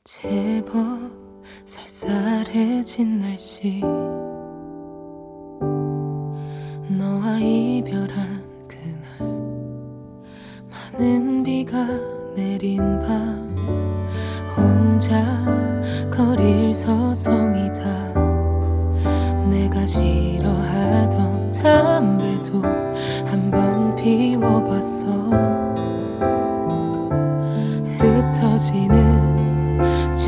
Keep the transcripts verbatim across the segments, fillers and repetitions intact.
제법 쌀쌀해진 날씨, 너와 이별한 그날 많은 비가 내린 밤, 혼자 거릴 서성이다. 내가 싫어하던 담배도 한번 피워봤어. 흩어지는 저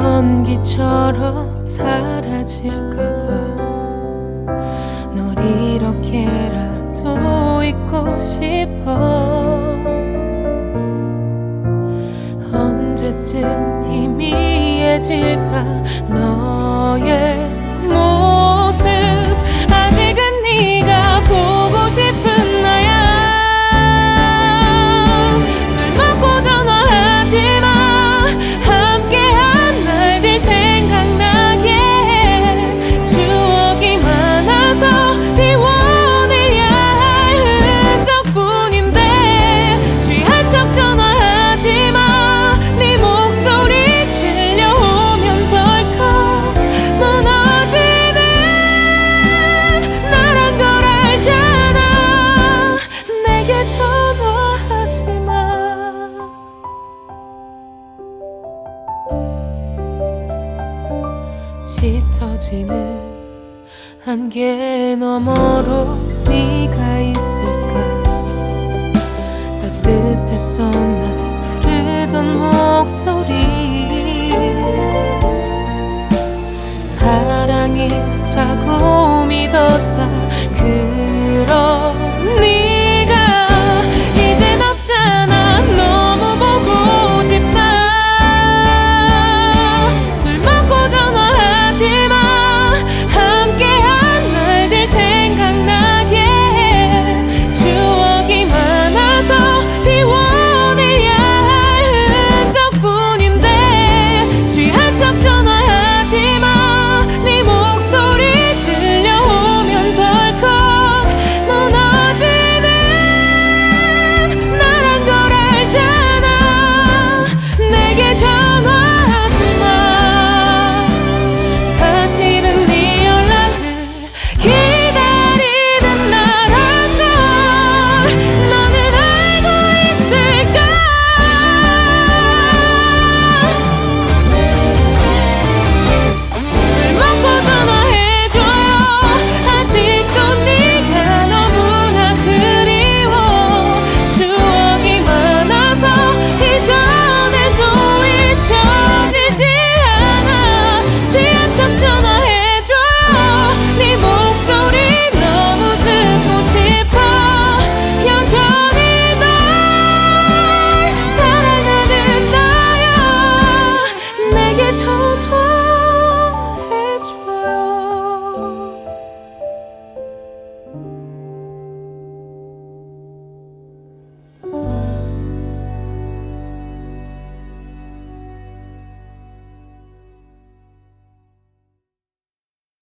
연기처럼 사라질까봐 널 이렇게라도 잊고 싶어. 언제쯤 희미해질까 너의 모습. 아직은 네가 보고 싶은 나야. 술 먹고 전화하지마. 함께한 날들 생각나게 해. 추억이 많아서 비워내야 할 흔적뿐인데 취한 척 전화하지마. 네 목소리 들려오면 덜컥 무너지는 나란 걸 알잖아. 내게 전화하지마. 짙어지는 안개 너머로 네가